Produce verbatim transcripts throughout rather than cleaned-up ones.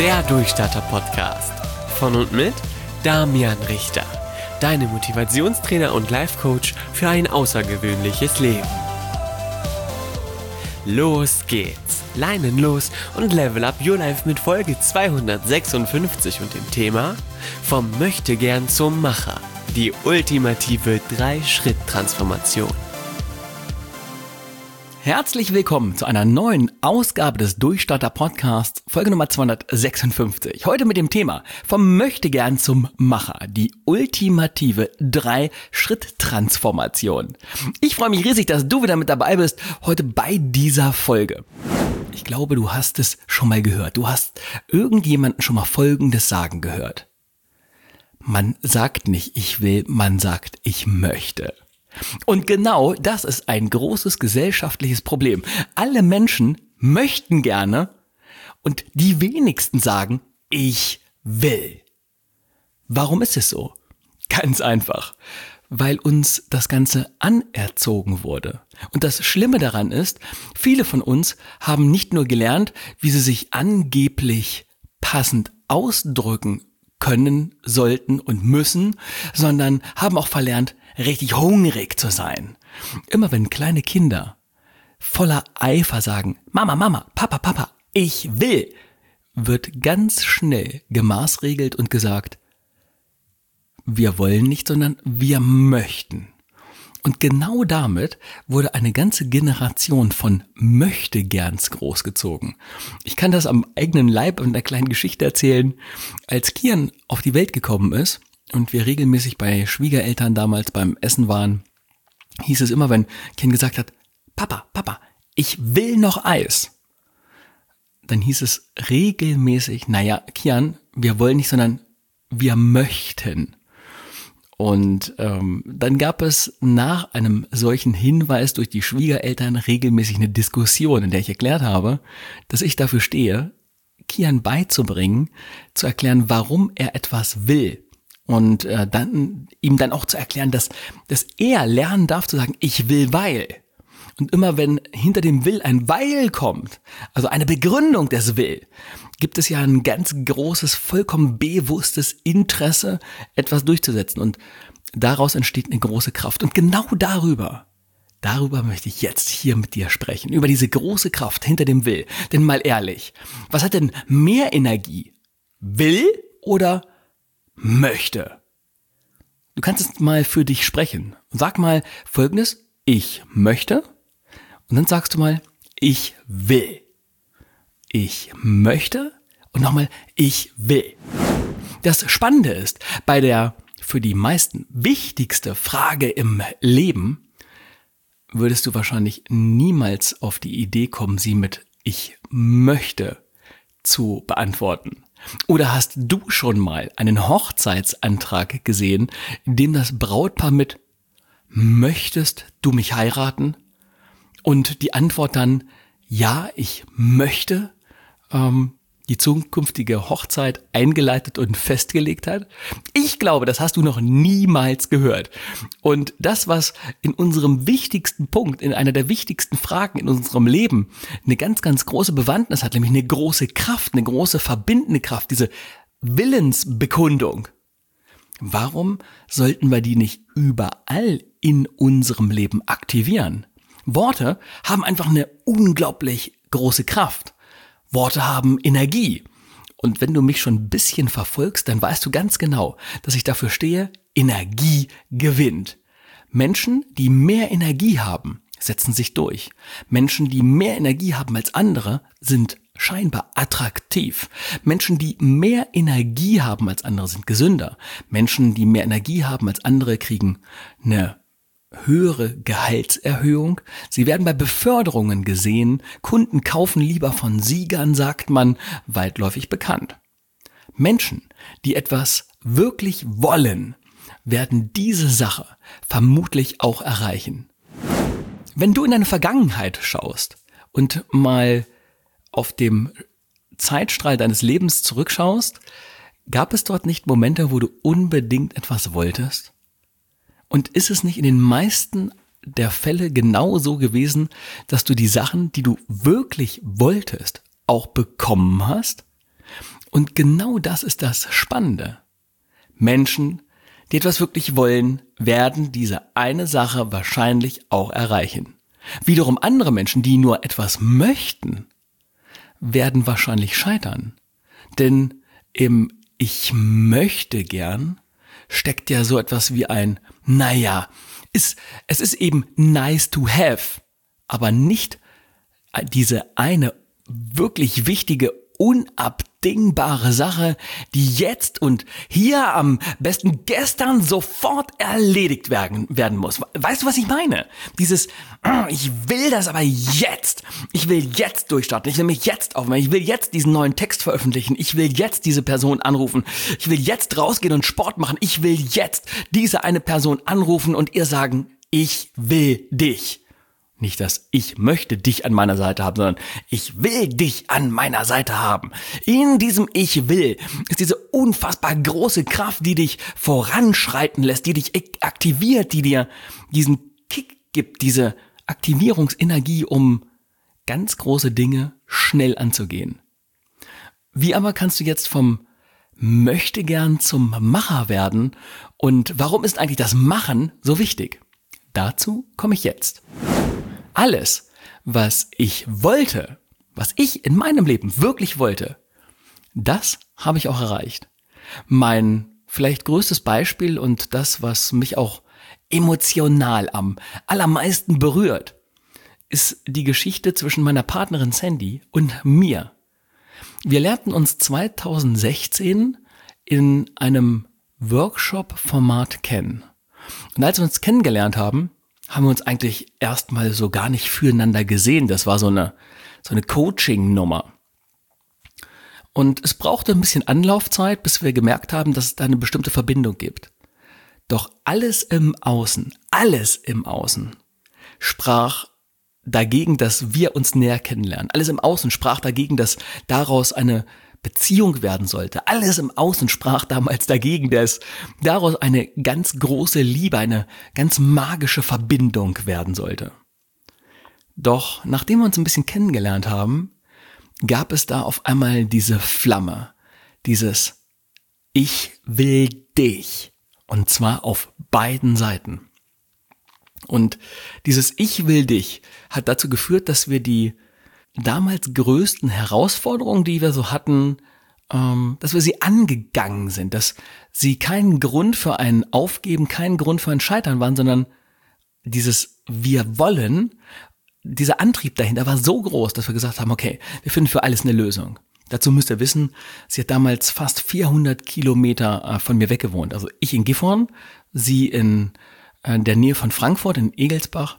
Der Durchstarter-Podcast. Von und mit Damian Richter. Deine Motivationstrainer und Life-Coach für ein außergewöhnliches Leben. Los geht's. Leinen los und level up your life mit Folge zweihundertsechsundfünfzig und dem Thema Vom Möchtegern zum Macher. Die ultimative drei-Schritt-Transformation. Herzlich willkommen zu einer neuen Ausgabe des Durchstarter-Podcasts, Folge Nummer zweihundertsechsundfünfzig. Heute mit dem Thema Vom Möchtegern zum Macher, die ultimative drei-Schritt-Transformation. Ich freue mich riesig, dass du wieder mit dabei bist, heute bei dieser Folge. Ich glaube, du hast es schon mal gehört. Du hast irgendjemanden schon mal Folgendes sagen gehört. Man sagt nicht, ich will, man sagt, ich möchte. Und genau das ist ein großes gesellschaftliches Problem. Alle Menschen möchten gerne und die wenigsten sagen, ich will. Warum ist es so? Ganz einfach, weil uns das Ganze anerzogen wurde. Und das Schlimme daran ist, viele von uns haben nicht nur gelernt, wie sie sich angeblich passend ausdrücken können, sollten und müssen, sondern haben auch verlernt, richtig hungrig zu sein. Immer wenn kleine Kinder voller Eifer sagen, Mama, Mama, Papa, Papa, ich will, wird ganz schnell gemaßregelt und gesagt, wir wollen nicht, sondern wir möchten. Und genau damit wurde eine ganze Generation von Möchtegerns großgezogen. Ich kann das am eigenen Leib in einer kleinen Geschichte erzählen. Als Kian auf die Welt gekommen ist und wir regelmäßig bei Schwiegereltern damals beim Essen waren, hieß es immer, wenn Kian gesagt hat, Papa, Papa, ich will noch Eis. Dann hieß es regelmäßig, naja, Kian, wir wollen nicht, sondern wir möchten. Und ähm, dann gab es nach einem solchen Hinweis durch die Schwiegereltern regelmäßig eine Diskussion, in der ich erklärt habe, dass ich dafür stehe, Kian beizubringen, zu erklären, warum er etwas will. Und äh, dann ihm dann auch zu erklären, dass, dass er lernen darf zu sagen, ich will, weil. Und immer wenn hinter dem Will ein Weil kommt, also eine Begründung des Will, gibt es ja ein ganz großes, vollkommen bewusstes Interesse, etwas durchzusetzen. Und daraus entsteht eine große Kraft. Und genau darüber, darüber möchte ich jetzt hier mit dir sprechen. Über diese große Kraft hinter dem Will. Denn mal ehrlich, was hat denn mehr Energie? Will oder möchte? Du kannst es mal für dich sprechen. Sag mal Folgendes, ich möchte. Und dann sagst du mal, ich will. Ich möchte und nochmal, ich will. Das Spannende ist, bei der für die meisten wichtigste Frage im Leben würdest du wahrscheinlich niemals auf die Idee kommen, sie mit ich möchte zu beantworten. Oder hast du schon mal einen Hochzeitsantrag gesehen, in dem das Brautpaar mit möchtest du mich heiraten? Und die Antwort dann, ja, ich möchte, ähm, die zukünftige Hochzeit eingeleitet und festgelegt hat? Ich glaube, das hast du noch niemals gehört. Und das, was in unserem wichtigsten Punkt, in einer der wichtigsten Fragen in unserem Leben eine ganz, ganz große Bewandtnis hat, nämlich eine große Kraft, eine große verbindende Kraft, diese Willensbekundung. Warum sollten wir die nicht überall in unserem Leben aktivieren? Worte haben einfach eine unglaublich große Kraft. Worte haben Energie. Und wenn du mich schon ein bisschen verfolgst, dann weißt du ganz genau, dass ich dafür stehe, Energie gewinnt. Menschen, die mehr Energie haben, setzen sich durch. Menschen, die mehr Energie haben als andere, sind scheinbar attraktiv. Menschen, die mehr Energie haben als andere, sind gesünder. Menschen, die mehr Energie haben als andere, kriegen eine höhere Gehaltserhöhung. Sie werden bei Beförderungen gesehen. Kunden kaufen lieber von Siegern, sagt man, weitläufig bekannt. Menschen, die etwas wirklich wollen, werden diese Sache vermutlich auch erreichen. Wenn du in deine Vergangenheit schaust und mal auf dem Zeitstrahl deines Lebens zurückschaust, gab es dort nicht Momente, wo du unbedingt etwas wolltest? Und ist es nicht in den meisten der Fälle genau so gewesen, dass du die Sachen, die du wirklich wolltest, auch bekommen hast? Und genau das ist das Spannende. Menschen, die etwas wirklich wollen, werden diese eine Sache wahrscheinlich auch erreichen. Wiederum andere Menschen, die nur etwas möchten, werden wahrscheinlich scheitern. Denn im Ich möchte gern steckt ja so etwas wie ein, naja, ist, es ist eben nice to have, aber nicht diese eine wirklich wichtige, unabdingbare Sache, die jetzt und hier am besten gestern sofort erledigt werden, werden muss. Weißt du, was ich meine? Dieses, ich will das aber jetzt. Ich will jetzt durchstarten. Ich will mich jetzt aufmachen. Ich will jetzt diesen neuen Text veröffentlichen. Ich will jetzt diese Person anrufen. Ich will jetzt rausgehen und Sport machen. Ich will jetzt diese eine Person anrufen und ihr sagen, ich will dich. Nicht, dass ich möchte dich an meiner Seite haben, sondern ich will dich an meiner Seite haben. In diesem Ich will ist diese unfassbar große Kraft, die dich voranschreiten lässt, die dich aktiviert, die dir diesen Kick gibt, diese Aktivierungsenergie, um ganz große Dinge schnell anzugehen. Wie aber kannst du jetzt vom Möchtegern zum Macher werden? Und warum ist eigentlich das Machen so wichtig? Dazu komme ich jetzt. Alles, was ich wollte, was ich in meinem Leben wirklich wollte, das habe ich auch erreicht. Mein vielleicht größtes Beispiel und das, was mich auch emotional am allermeisten berührt, ist die Geschichte zwischen meiner Partnerin Sandy und mir. Wir lernten uns zweitausendsechzehn in einem Workshop-Format kennen. Und als wir uns kennengelernt haben, haben wir uns eigentlich erstmal so gar nicht füreinander gesehen. Das war so eine, so eine Coaching-Nummer. Und es brauchte ein bisschen Anlaufzeit, bis wir gemerkt haben, dass es da eine bestimmte Verbindung gibt. Doch alles im Außen, alles im Außen sprach dagegen, dass wir uns näher kennenlernen. Alles im Außen sprach dagegen, dass daraus eine Beziehung werden sollte. Alles im Außen sprach damals dagegen, dass daraus eine ganz große Liebe, eine ganz magische Verbindung werden sollte. Doch nachdem wir uns ein bisschen kennengelernt haben, gab es da auf einmal diese Flamme, dieses Ich will dich, und zwar auf beiden Seiten. Und dieses Ich will dich hat dazu geführt, dass wir die damals größten Herausforderungen, die wir so hatten, ähm, dass wir sie angegangen sind, dass sie kein Grund für ein Aufgeben, kein Grund für ein Scheitern waren, sondern dieses Wir wollen, dieser Antrieb dahinter war so groß, dass wir gesagt haben, okay, wir finden für alles eine Lösung. Dazu müsst ihr wissen, sie hat damals fast vierhundert Kilometer äh, von mir weg gewohnt. Also ich in Gifhorn, sie in äh, der Nähe von Frankfurt, in Egelsbach.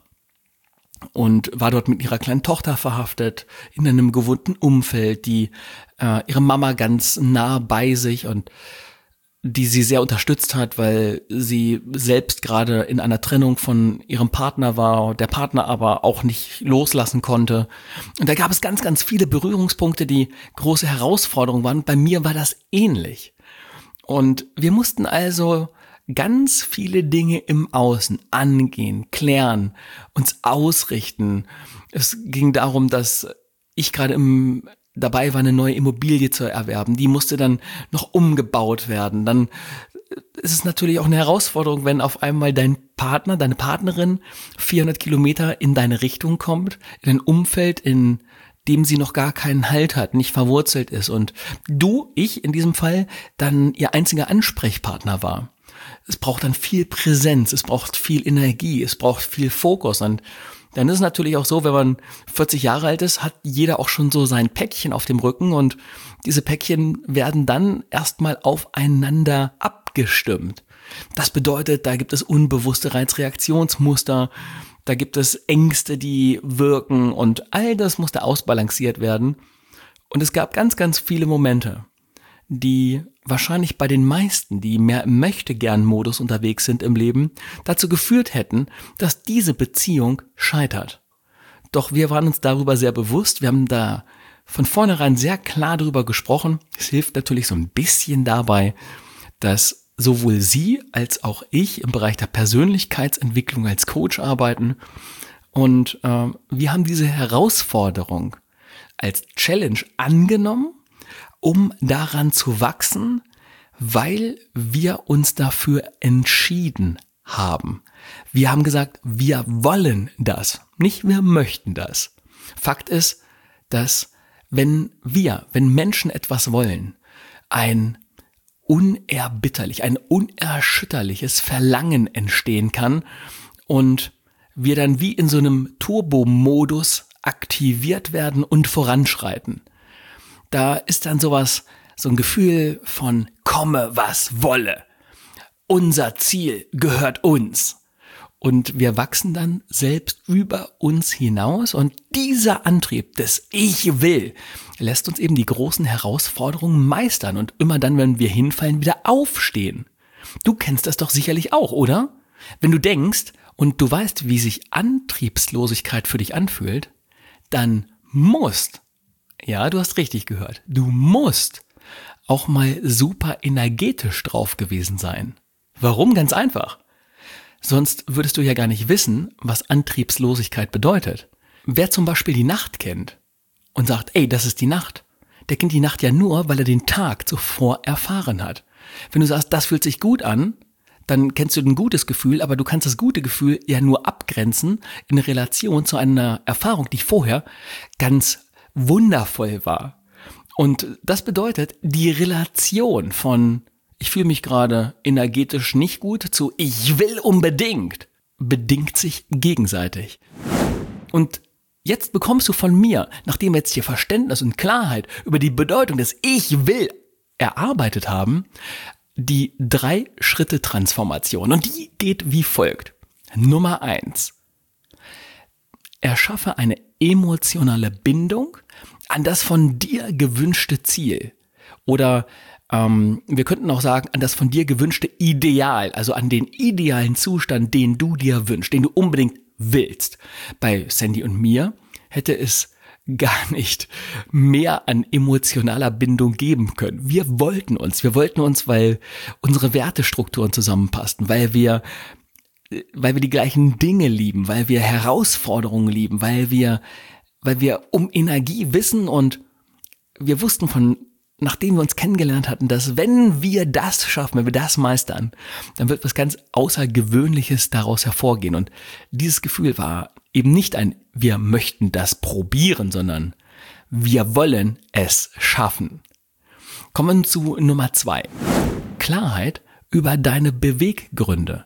Und war dort mit ihrer kleinen Tochter verhaftet, in einem gewohnten Umfeld, die äh, ihre Mama ganz nah bei sich und die sie sehr unterstützt hat, weil sie selbst gerade in einer Trennung von ihrem Partner war, der Partner aber auch nicht loslassen konnte. Und da gab es ganz, ganz viele Berührungspunkte, die große Herausforderungen waren. Bei mir war das ähnlich. Und wir mussten also ganz viele Dinge im Außen angehen, klären, uns ausrichten. Es ging darum, dass ich gerade im, dabei war, eine neue Immobilie zu erwerben. Die musste dann noch umgebaut werden. Dann ist es natürlich auch eine Herausforderung, wenn auf einmal dein Partner, deine Partnerin vierhundert Kilometer in deine Richtung kommt, in ein Umfeld, in dem sie noch gar keinen Halt hat, nicht verwurzelt ist und du, ich in diesem Fall, dann ihr einziger Ansprechpartner war. Es braucht dann viel Präsenz, es braucht viel Energie, es braucht viel Fokus. Und dann ist es natürlich auch so, wenn man vierzig Jahre alt ist, hat jeder auch schon so sein Päckchen auf dem Rücken und diese Päckchen werden dann erstmal aufeinander abgestimmt. Das bedeutet, da gibt es unbewusste Reizreaktionsmuster, da gibt es Ängste, die wirken und all das musste ausbalanciert werden. Und es gab ganz, ganz viele Momente, die wahrscheinlich bei den meisten, die mehr im Möchtegern-Modus unterwegs sind im Leben, dazu geführt hätten, dass diese Beziehung scheitert. Doch wir waren uns darüber sehr bewusst, wir haben da von vornherein sehr klar darüber gesprochen. Es hilft natürlich so ein bisschen dabei, dass sowohl sie als auch ich im Bereich der Persönlichkeitsentwicklung als Coach arbeiten und äh, wir haben diese Herausforderung als Challenge angenommen um daran zu wachsen, weil wir uns dafür entschieden haben. Wir haben gesagt, wir wollen das, nicht wir möchten das. Fakt ist, dass wenn wir, wenn Menschen etwas wollen, ein unerbitterlich, ein unerschütterliches Verlangen entstehen kann und wir dann wie in so einem Turbo-Modus aktiviert werden und voranschreiten. Da ist dann sowas, so ein Gefühl von komme, was wolle. Unser Ziel gehört uns. Und wir wachsen dann selbst über uns hinaus und dieser Antrieb des Ich will lässt uns eben die großen Herausforderungen meistern und immer dann, wenn wir hinfallen, wieder aufstehen. Du kennst das doch sicherlich auch, oder? Wenn du denkst und du weißt, wie sich Antriebslosigkeit für dich anfühlt, dann musst, ja, du hast richtig gehört, du musst auch mal super energetisch drauf gewesen sein. Warum? Ganz einfach. Sonst würdest du ja gar nicht wissen, was Antriebslosigkeit bedeutet. Wer zum Beispiel die Nacht kennt und sagt, ey, das ist die Nacht, der kennt die Nacht ja nur, weil er den Tag zuvor erfahren hat. Wenn du sagst, das fühlt sich gut an, dann kennst du ein gutes Gefühl, aber du kannst das gute Gefühl ja nur abgrenzen in Relation zu einer Erfahrung, die vorher ganz wundervoll war. Und das bedeutet, die Relation von ich fühle mich gerade energetisch nicht gut zu ich will unbedingt, bedingt sich gegenseitig. Und jetzt bekommst du von mir, nachdem wir jetzt hier Verständnis und Klarheit über die Bedeutung des Ich will erarbeitet haben, die Drei-Schritte-Transformation. Und die geht wie folgt. Nummer eins. Erschaffe eine emotionale Bindung an das von dir gewünschte Ziel. Oder ähm, wir könnten auch sagen, an das von dir gewünschte Ideal, also an den idealen Zustand, den du dir wünschst, den du unbedingt willst. Bei Sandy und mir hätte es gar nicht mehr an emotionaler Bindung geben können. Wir wollten uns, wir wollten uns, weil unsere Wertestrukturen zusammenpassten, weil wir, weil wir die gleichen Dinge lieben, weil wir Herausforderungen lieben, weil wir, weil wir um Energie wissen und wir wussten von nachdem wir uns kennengelernt hatten, dass wenn wir das schaffen, wenn wir das meistern, dann wird was ganz Außergewöhnliches daraus hervorgehen. Und dieses Gefühl war eben nicht ein, wir möchten das probieren, sondern wir wollen es schaffen. Kommen wir zu Nummer zwei. Klarheit über deine Beweggründe.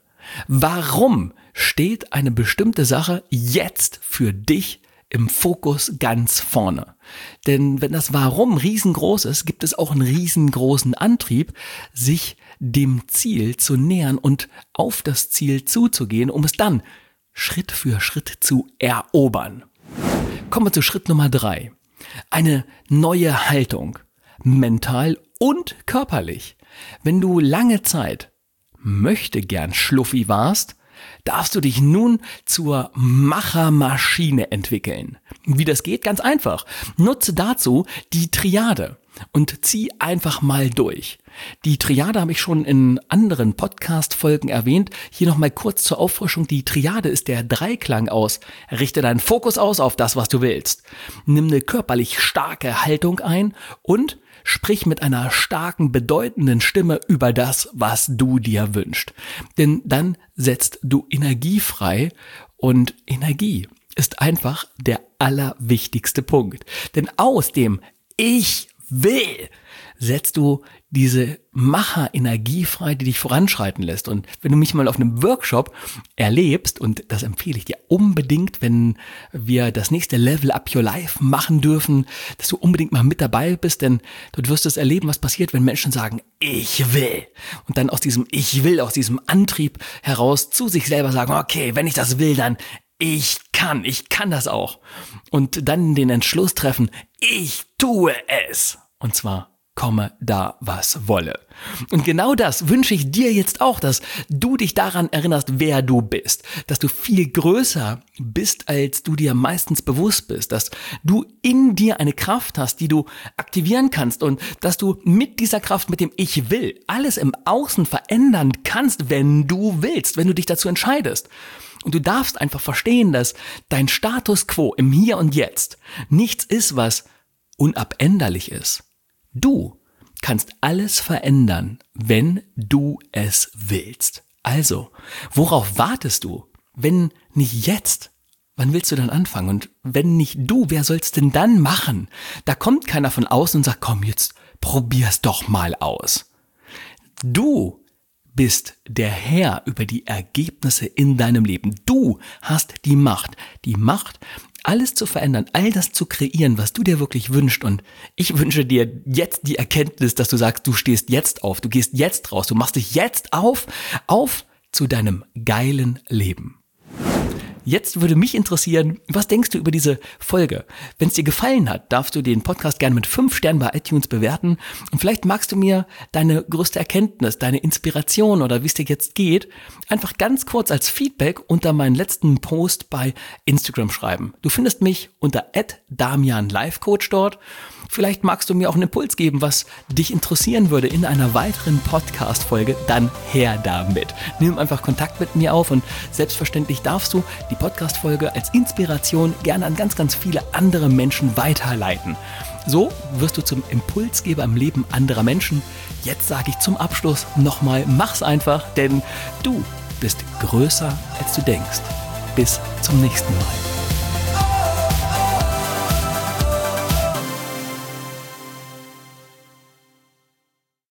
Warum steht eine bestimmte Sache jetzt für dich im Fokus ganz vorne? Denn wenn das Warum riesengroß ist, gibt es auch einen riesengroßen Antrieb, sich dem Ziel zu nähern und auf das Ziel zuzugehen, um es dann Schritt für Schritt zu erobern. Kommen wir zu Schritt Nummer drei. Eine neue Haltung, mental und körperlich. Wenn du lange Zeit möchte gern Schluffi warst, darfst du dich nun zur Machermaschine entwickeln. Wie das geht? Ganz einfach. Nutze dazu die Triade und zieh einfach mal durch. Die Triade habe ich schon in anderen Podcast-Folgen erwähnt. Hier nochmal kurz zur Auffrischung. Die Triade ist der Dreiklang aus. Richte deinen Fokus aus auf das, was du willst. Nimm eine körperlich starke Haltung ein und sprich mit einer starken, bedeutenden Stimme über das, was du dir wünschst. Denn dann setzt du Energie frei und Energie ist einfach der allerwichtigste Punkt. Denn aus dem Ich will setzt du diese Macher-Energie frei, die dich voranschreiten lässt. Und wenn du mich mal auf einem Workshop erlebst, und das empfehle ich dir unbedingt, wenn wir das nächste Level Up Your Life machen dürfen, dass du unbedingt mal mit dabei bist, denn dort wirst du es erleben, was passiert, wenn Menschen sagen, ich will. Und dann aus diesem Ich will, aus diesem Antrieb heraus zu sich selber sagen, okay, wenn ich das will, dann ich kann, ich kann das auch. Und dann den Entschluss treffen, ich tue es. Und zwar komme da, was wolle. Und genau das wünsche ich dir jetzt auch, dass du dich daran erinnerst, wer du bist. Dass du viel größer bist, als du dir meistens bewusst bist. Dass du in dir eine Kraft hast, die du aktivieren kannst. Und dass du mit dieser Kraft, mit dem Ich will, alles im Außen verändern kannst, wenn du willst, wenn du dich dazu entscheidest. Und du darfst einfach verstehen, dass dein Status quo im Hier und Jetzt nichts ist, was unabänderlich ist. Du kannst alles verändern, wenn du es willst. Also, worauf wartest du? Wenn nicht jetzt, wann willst du dann anfangen? Und wenn nicht du, wer soll's denn dann machen? Da kommt keiner von außen und sagt, komm, jetzt probier's doch mal aus. Du bist der Herr über die Ergebnisse in deinem Leben. Du hast die Macht. Die Macht, alles zu verändern, all das zu kreieren, was du dir wirklich wünschst. Und ich wünsche dir jetzt die Erkenntnis, dass du sagst, du stehst jetzt auf, du gehst jetzt raus, du machst dich jetzt auf, auf zu deinem geilen Leben. Jetzt würde mich interessieren, was denkst du über diese Folge? Wenn es dir gefallen hat, darfst du den Podcast gerne mit fünf Sternen bei iTunes bewerten und vielleicht magst du mir deine größte Erkenntnis, deine Inspiration oder wie es dir jetzt geht, einfach ganz kurz als Feedback unter meinen letzten Post bei Instagram schreiben. Du findest mich unter at damian life coach dort. Vielleicht magst du mir auch einen Impuls geben, was dich interessieren würde in einer weiteren Podcast-Folge, dann her damit. Nimm einfach Kontakt mit mir auf und selbstverständlich darfst du die Podcast-Folge als Inspiration gerne an ganz, ganz viele andere Menschen weiterleiten. So wirst du zum Impulsgeber im Leben anderer Menschen. Jetzt sage ich zum Abschluss nochmal, mach's einfach, denn du bist größer, als du denkst. Bis zum nächsten Mal.